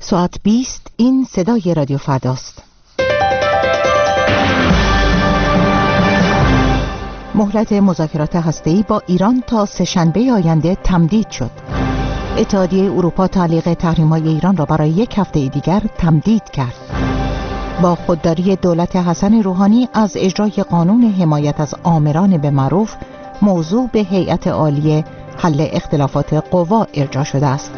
ساعت 20 این صدای رادیو فرداست. مهلت مذاکرات هسته‌ای با ایران تا سه‌شنبه آینده تمدید شد. اتحادیه اروپا تعلیق تحریم‌های ایران را برای یک هفته دیگر تمدید کرد. با خودداری دولت حسن روحانی از اجرای قانون حمایت از آمران به معروف، موضوع به هیئت عالی حل اختلافات قوا ارجاع شده است.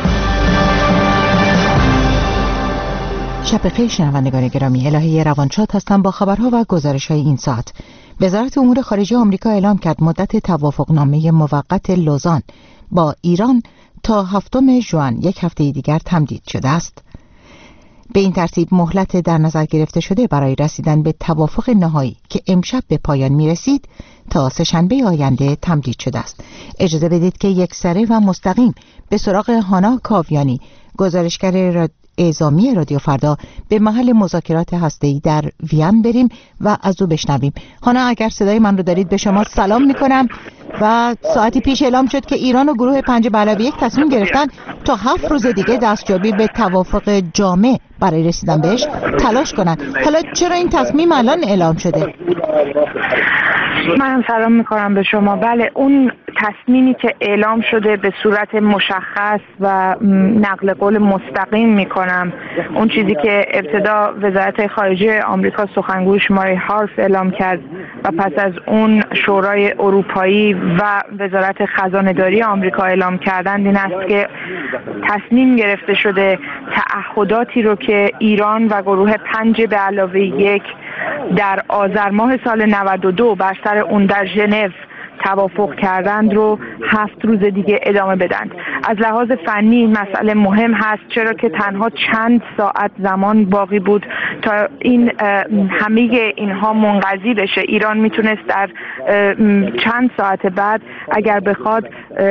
شب بخیر شنوندگان گرامی، الهه روانشاد هستم با خبرها و گزارش‌های این ساعت. وزارت امور خارجه آمریکا اعلام کرد مدت توافقنامه موقت لوزان با ایران تا 7 ژوئن یک هفته دیگر تمدید شده است. به این ترتیب مهلت در نظر گرفته شده برای رسیدن به توافق نهایی که امشب به پایان می‌رسید تا سه‌شنبه آینده تمدید شده است. اجازه بدید که یکسره و مستقیم به سراغ هانا کاویانی، گزارشگر اعزامی رادیو فردا، به محل مذاکرات هسته‌ای در وین بریم و از او بشنویم. هانا، اگر صدای من رو دارید به شما سلام میکنم. و ساعتی پیش اعلام شد که ایران و گروه 5+1 تصمیم گرفتن تا 7 روز دیگه دستیابی به توافق جامع برای رسیدن بهش تلاش کنن. حالا چرا این تصمیم الان اعلام شده؟ من سلام میکنم به شما. بله، اون تصمیمی که اعلام شده به صورت مشخص و نقل قول مستقیم میکنم، اون چیزی که ابتدا وزارت خارجه آمریکا سخنگوی شماره هارس اعلام کرد و پس از اون شورای اروپایی و وزارت خزانه‌داری آمریکا اعلام کردند، این است که تصمیم گرفته شده تعهداتی رو که ایران و گروه 5+1 در آذر ماه سال 92 بر سر اون در ژنو توافق کردند رو 7 روز دیگه ادامه بدند. از لحاظ فنی این مسئله مهم هست، چرا که تنها چند ساعت زمان باقی بود تا این همه اینها منقضی بشه. ایران میتونست در چند ساعت بعد اگر بخواد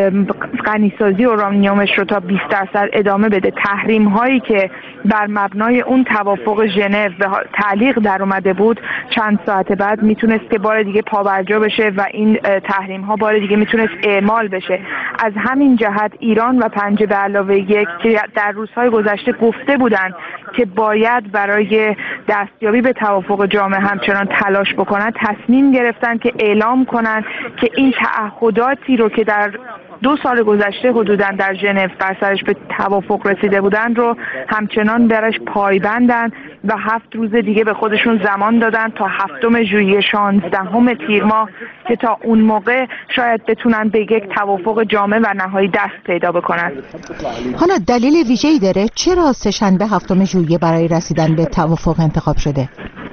غنیسازی اورانیومش رو تا 20% ادامه بده. تحریم هایی که بر مبنای اون توافق ژنو به تعلیق در اومده بود چند ساعت بعد میتونست که بار دیگه پابرجا بشه و این تحریم ها بار دیگه میتونست اعمال بشه. از همین جهت ایران و 5+1 که در روزهای گذشته گفته بودند که باید برای دستیابی به توافق جامع همچنان تلاش بکنند، تصمیم گرفتن که اعلام کنند که این تعهداتی رو که در 2 سال گذشته حدوداً در ژنو بر سرش به توافق رسیده بودند رو همچنان برش پایبندن و 7 روز دیگه به خودشون زمان دادن تا 7 ژوئیه 16 تیر ماه که تا اون موقع شاید بتونن به یک توافق جامع و نهایی دست پیدا بکنن. حالا دلیل ویژه‌ای داره چرا سه‌شنبه 7 ژوئیه برای رسیدن به توافق انتخاب شده؟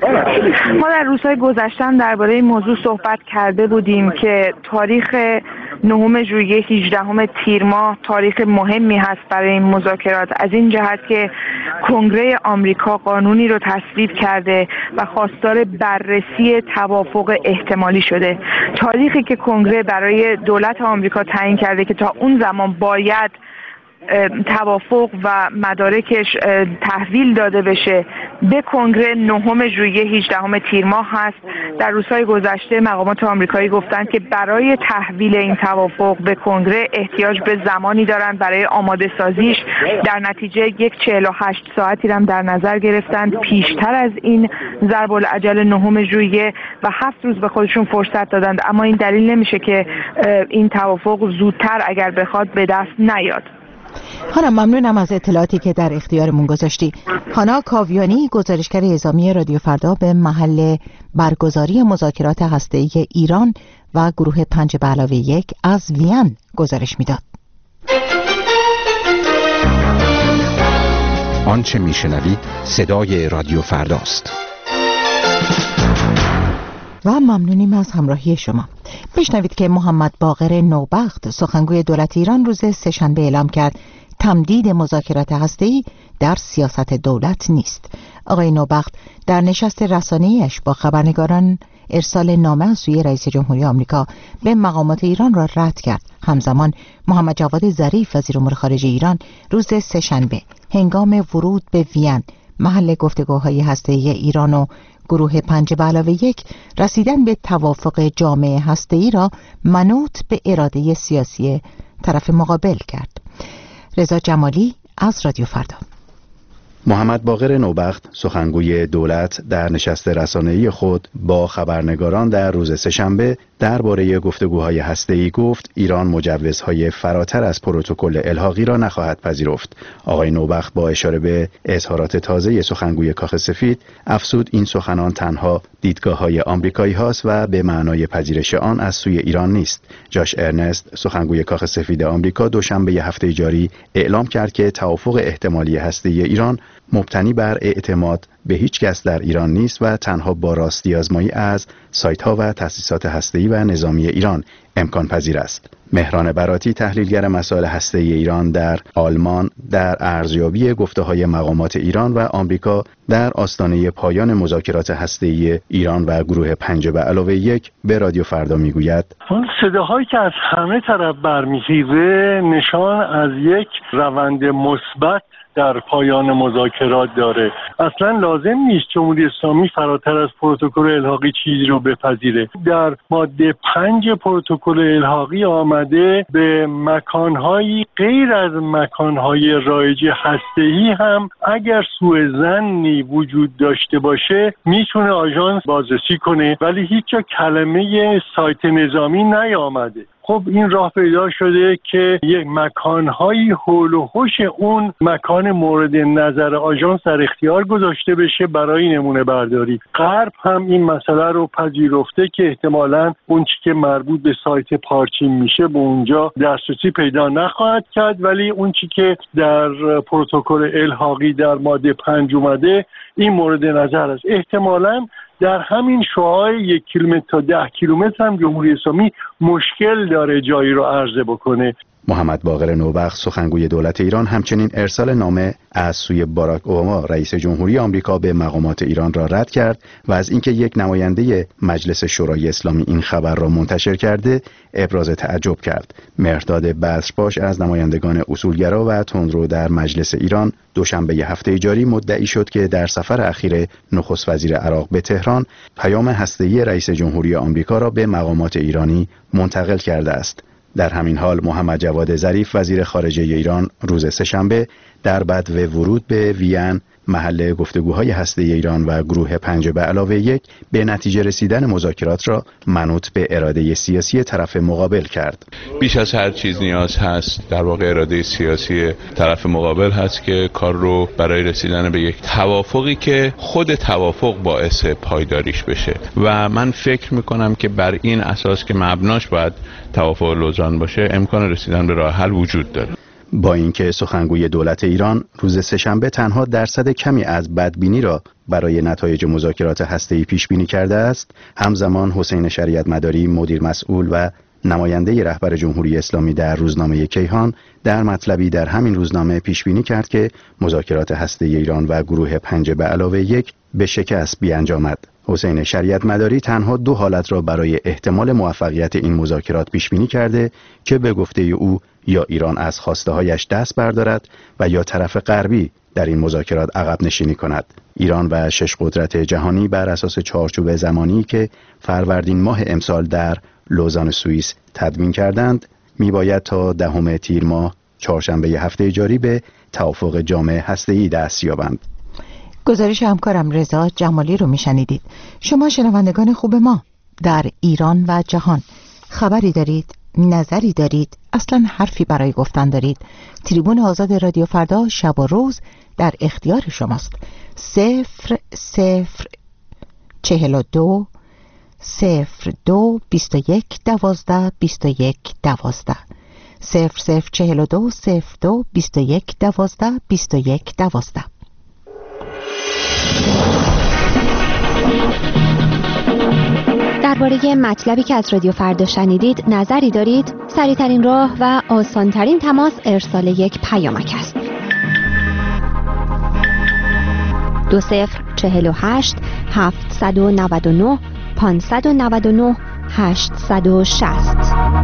ما در روزهای گذشته درباره این موضوع صحبت کرده بودیم که تاریخ 9 ژوئیه 18 تیر ماه تاریخ مهمی هست برای این مذاکرات، از این جهت که کنگره آمریکا قانونی رو تصویب کرده و خواستار بررسی توافق احتمالی شده. تاریخی که کنگره برای دولت آمریکا تعیین کرده که تا اون زمان باید توافق و مدارکش تحویل داده بشه به کنگره 9 ژوئیه 18 تیر ماه هست. در روزهای گذشته مقامات آمریکایی گفتند که برای تحویل این توافق به کنگره احتیاج به زمانی دارند برای آماده سازیش. در نتیجه 48 ساعتی هم در نظر گرفتند پیشتر از این ضرب العجل 9 ژوئیه و 7 روز به خودشون فرصت دادند، اما این دلیل نمیشه که این توافق زودتر اگر بخواد به دست نیاد. هانا، ممنونم از اطلاعاتی که در اختیارمون گذاشتی. هانا کاویانی، گزارشگر اعزامی رادیو فردا، به محل برگزاری مذاکرات هسته‌ای ایران و گروه 5+1 از وین گزارش میداد. آنچه میشنوید صدای رادیو فرداست. و ممنونیم از همراهی شما. بشنوید که محمد باقر نوبخت، سخنگوی دولت ایران، روز سه‌شنبه اعلام کرد تمدید مذاکرات هسته‌ای در سیاست دولت نیست. آقای نوبخت در نشست رسانه‌ایش با خبرنگاران ارسال نامه از سوی رئیس جمهوری آمریکا به مقامات ایران را رد کرد. همزمان محمد جواد ظریف، وزیر امور خارجه ایران، روز سه‌شنبه هنگام ورود به وین، محل گفتگوهای هسته‌ای ایران و گروه 5+1، رسیدن به توافق جامع هسته‌ای را منوط به اراده سیاسی طرف مقابل کرد. رضا جمالی از رادیو فردا. محمد باقر نوبخت سخنگوی دولت در نشست رسانه‌ای خود با خبرنگاران در روز سه‌شنبه درباره گفتگوهای هسته‌ای گفت ایران مجوزهای فراتر از پروتکل الحاقی را نخواهد پذیرفت. آقای نوبخت با اشاره به اظهارات تازه سخنگوی کاخ سفید افزود این سخنان تنها دیدگاه‌های آمریکایی هاست و به معنای پذیرش آن از سوی ایران نیست. جاش ارنست سخنگوی کاخ سفید آمریکا دوشنبه هفته جاری اعلام کرد که توافق احتمالی هسته‌ای ایران مبتنی بر اعتماد به هیچ کس در ایران نیست و تنها با راستی آزمایی از سایت‌ها و تأسیسات هسته‌ای و نظامی ایران امکان پذیر است. مهران براتی تحلیلگر مسائل هسته‌ای ایران در آلمان در ارزیابی گفته‌های مقامات ایران و آمریکا در آستانه پایان مذاکرات هسته‌ای ایران و گروه 5+1 به رادیو فردا میگوید: اون صداهایی که از همه طرف برمیخیزه نشان از یک روند مثبت در پایان مذاکرات داره. اصلا لازم نیست جمهوری اسلامی فراتر از پروتکل الحاقی چیزی رو بپذیره. در ماده 5 پروتکل الحاقی آمده به مکانهایی غیر از مکانهای رایج هسته‌ای هم اگر سوء ظنی وجود داشته باشه میتونه آژانس بازرسی کنه، ولی هیچ جا کلمه سایت نظامی نیامده. خب این راه پیدا شده که یک مکانهایی حول و حوش اون مکان مورد نظر آژانس در اختیار گذاشته بشه برای نمونه برداری. غرب هم این مسئله رو پذیرفته که احتمالاً اون چی که مربوط به سایت پارچین میشه به اونجا دسترسی پیدا نخواهد کرد، ولی اون چی که در پروتکل الحاقی در ماده 5 اومده این مورد نظر است. احتمالاً در همین شعاع 1 کیلومتر تا 10 کیلومتر هم جمهوری اسلامی مشکل داره جایی رو عرضه بکنه. محمد باقر نوبخت سخنگوی دولت ایران همچنین ارسال نامه از سوی باراک اوباما رئیس جمهوری آمریکا به مقامات ایران را رد کرد و از اینکه یک نماینده مجلس شورای اسلامی این خبر را منتشر کرده ابراز تعجب کرد. مهرداد بصرباش از نمایندگان اصولگرا و تندرو در مجلس ایران دوشنبه هفته جاری مدعی شد که در سفر اخیر نخست وزیر عراق به تهران پیام هسته‌ای رئیس جمهوری آمریکا را به مقامات ایرانی منتقل کرده است. در همین حال محمد جواد ظریف وزیر خارجه ایران روز سه‌شنبه در بدو ورود به وین محل گفتگوهای هسته‌ای ایران و گروه 5+1 به نتیجه رسیدن مذاکرات را منوط به اراده سیاسی طرف مقابل کرد. بیش از هر چیز نیاز هست در واقع اراده سیاسی طرف مقابل هست که کار رو برای رسیدن به یک توافقی که خود توافق باعث پایداریش بشه و من فکر میکنم که بر این اساس که مبناش باید توافق لوزان باشه امکان رسیدن به راه حل وجود داره. با اینکه سخنگوی دولت ایران روز سه‌شنبه تنها درصد کمی از بدبینی را برای نتایج مذاکرات هسته‌ای پیش بینی کرده است، همزمان حسین شریعت مداری مدیر مسئول و نماینده رهبر جمهوری اسلامی در روزنامه کیهان در مطلبی در همین روزنامه پیش بینی کرد که مذاکرات هسته‌ای ایران و گروه 5+1 به شکست بیانجامد. حسین شریعت مداری تنها 2 حالت را برای احتمال موفقیت این مذاکرات پیش بینی کرده که به گفته او یا ایران از خواسته‌هایش دست بردارد و یا طرف غربی در این مذاکرات عقب نشینی کند. ایران و 6 قدرت جهانی بر اساس چارچوب زمانی که فروردین ماه امسال در لوزان سوئیس تدوین کردند میباید تا 10 تیر ماه چهارشنبه هفته جاری به توافق جامع هسته‌ای دست یابند. گزارش همکارم رضا جمالی رو میشنیدید. شما شنوندگان خوب ما در ایران و جهان خبری دارید؟ نظری دارید؟ اصلا حرفی برای گفتن دارید؟ تریبون آزاد رادیو فردا شب و روز در اختیار شماست. 0042 02 21 12 21 12 0042 02 21 12 21 12. درباره مطلبی که از رادیو فردا شنیدید نظری دارید؟ سریع‌ترین راه و آسان‌ترین تماس ارسال یک پیامک است. 2048 799 599 860.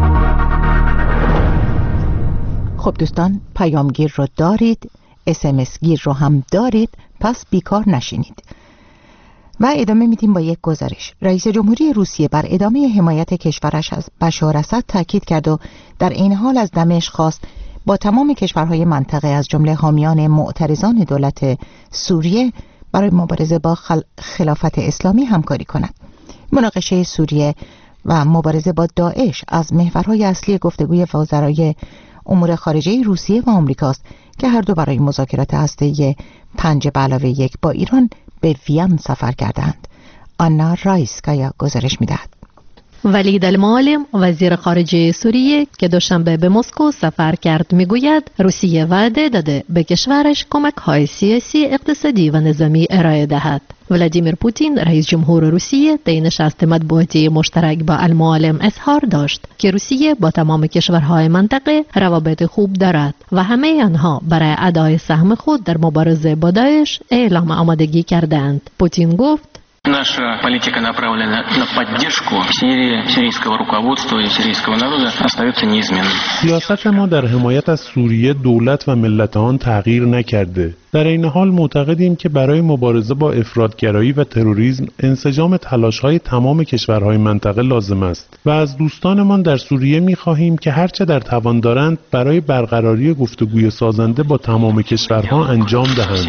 خب دوستان، پیامگیر رو دارید، SMS گیر رو هم دارید، پس بیکار نشینید. و ادامه میدیم با یک گزارش. رئیس جمهوری روسیه بر ادامه حمایت کشورش از بشار اسد تاکید کرد و در این حال از دمشق خواست با تمام کشورهای منطقه از جمله حامیان معترضان دولت سوریه برای مبارزه با خلافت اسلامی همکاری کند. مناقشه سوریه و مبارزه با داعش از محورهای اصلی گفتگوی وزرای امور خارجه روسیه و آمریکاست که هر دو برای مذاکرات هسته‌ای 5+1 با ایران به وین سفر کردند. آنا رایسکایا گزارش می‌دهد. ولید المعالم وزیر خارجه سوریه که دوشنبه به مسکو سفر کرد میگوید روسیه وعده داده به کشورش کمک‌های سیاسی، اقتصادی و نظامی ارائه دهد. ولادیمیر پوتین رئیس جمهور روسیه در نشست مطبوعاتی مشترک با المعالم اظهار داشت که روسیه با تمام کشورهای منطقه روابط خوب دارد و همه آنها برای ادای سهم خود در مبارزه با داعش اعلام آمادگی کردند. پوتین گفت Наша политика направлена на поддержку Сирии, сирийского руководства и сирийского народа остается неизменной. سیاست ما در حمایت از سوریه، دولت و ملت آن تغییر نکرده. در این حال معتقدیم که برای مبارزه با افراطگرایی و تروریسم انسجام تلاش‌های تمام کشورهای منطقه لازم است و از دوستانمان در سوریه می‌خواهیم که هرچه در توان دارند برای برقراری گفتگوی سازنده با تمام کشورها انجام دهند.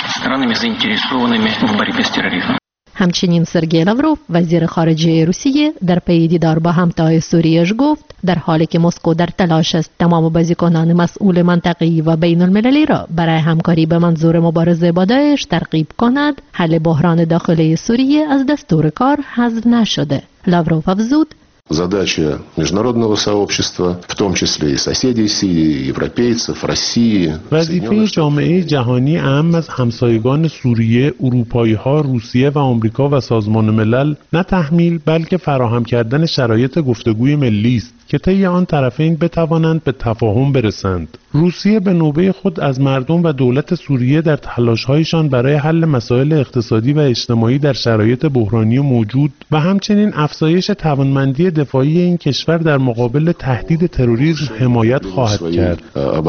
همچنین سرگئی لاوروف وزیر خارجه روسیه در پی دیدار با همتای سوریه‌اش گفت در حالی که مسکو در تلاش است تمام بازیکنان مسئول منطقه‌ای و بین المللی را برای همکاری به منظور مبارزه با داعش ترغیب کند، حل بحران داخلی سوریه از دستور کار حذف نشده. لاوروف افزود Задача международного сообщества, в том числе и соседей Сирии, европейцев, России. وظیفه جامعه جهانی اهم از همسایگان سوریه، اروپایی‌ها، روسیه و آمریکا و سازمان ملل نه تحمیل بلکه فراهم کردن شرایط گفتگوی ملی است که طی آن طرفین بتوانند به تفاهم برسند. روسیه به نوبه خود از مردم و دولت سوریه در تلاش‌هایشان برای حل مسائل اقتصادی و اجتماعی در شرایط بحرانی موجود و همچنین افزایش توانمندی دفاعی این کشور در مقابل تهدید تروریسم حمایت خواهد کرد.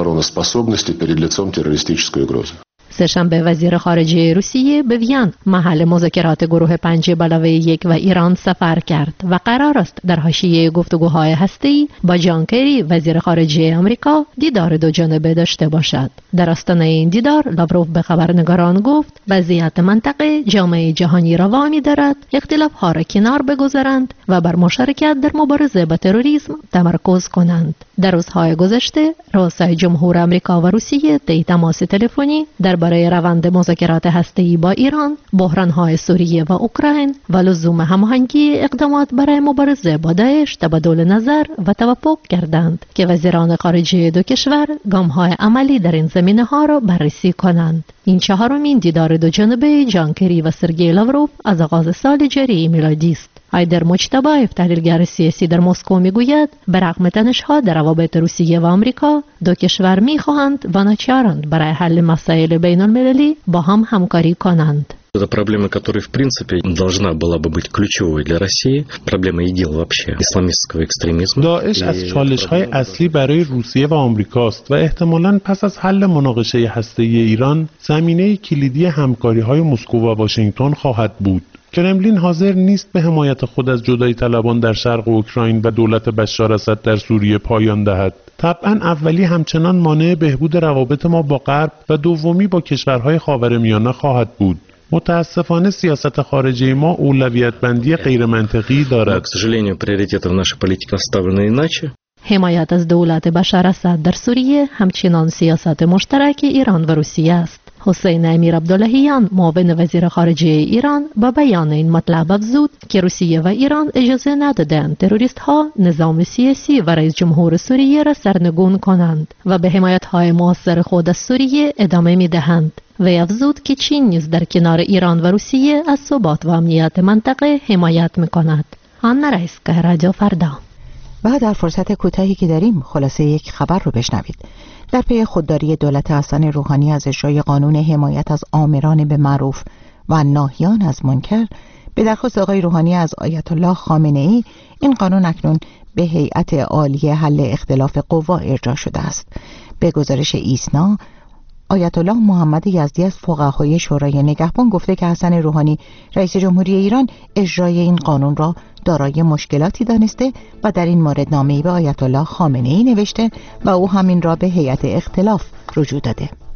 سه‌شنبه وزیر خارجه روسیه به وین محل مذاکرات گروه 5+1 و ایران سفر کرد و قرار است در حاشیه گفتگوهای هسته‌ای با جان کری وزیر خارجه آمریکا دیدار دو جانبه داشته باشد. در آستانه این دیدار لاوروف به خبرنگاران گفت وضعیت منطقه جامعه جهانی را وامی دارد اختلاف‌ها را کنار بگذارند و بر مشارکت در مبارزه با تروریسم تمرکز کنند. در روزهای گذشته رؤسای جمهور آمریکا و روسیه طی تماس تلفنی درباره روند مذاکرات هسته‌ای با ایران، بحران‌های سوریه و اوکراین و لزوم هماهنگی اقدامات برای مبارزه با داعش تبادل نظر و توافق کردند که وزیران خارجه دو کشور گام‌های عملی در این زمینه‌ها را بررسی کنند. این چهارمین دیدار دو جانبه جان کری و سرگئی لاوروف از آغاز سال جاری میلادی است. ایدر مجتبایف تحلیلگر سیاسی در مسکو میگوید برغم تنش‌ها در روابط روسیه و آمریکا دو کشور می‌خواهند و ناچارند برای حل مسائل بین المللی با هم همکاری کنند. Это проблема, которая, в принципе, должна была бы быть ключевой для России. Проблема ИГИЛ вообще, исламистского экстремизма. داعش از چالش‌های اصلی برای روسیه و آمریکاست و احتمالاً پس از حل مناقشه هسته‌ای ایران، زمینه کلیدی همکاری‌های مسکو و واشنگتن خواهد بود. کرملین حاضر نیست به حمایت خود از جدایی طلبان در شرق اوکراین و دولت بشار اسد در سوریه پایان دهد. طبعاً اولی همچنان مانع بهبود روابط ما با غرب و دومی با کشورهای خاورمیانه خواهد بود. متاسفانه سیاست خارجی ما اولویت بندی غیر منطقی دارد. حمایت از دولت بشار اسد در سوریه همچنان سیاست مشترک ایران و روسیه است. حسین امیر عبداللهیان معاون وزیر خارجه ایران با بیان این مطلب افزود که روسیه و ایران اجازه ندادند تروریست ها نظام سیاسی و رئیس جمهور سوریه را سرنگون کنند و به حمایت های موثر خود از سوریه ادامه می دهند. وی افزود که چین نیز در کنار ایران و روسیه از ثبات و امنیت منطقه حمایت می کند. آنا رایسکایا، رادیو فردا. و در فرصت کوتاهی که داریم خلاصه یک خبر رو بشنوید. در پی خودداری دولت حسن روحانی از اجرای قانون حمایت از آمران به معروف و ناهیان از منکر، به درخواست آقای روحانی از آیت الله خامنه‌ای این قانون اکنون به هیئت عالیه حل اختلاف قوا ارجاع شده است. به گزارش ایسنا، آیت الله محمد یزدی از فقهای شورای نگهبان گفته که حسن روحانی رئیس جمهوری ایران اجرای این قانون را دارای مشکلاتی دانسته و در این مورد نامه‌ای به آیت الله خامنه‌ای نوشته و او همین را به هیئت اختلاف رجوع داده.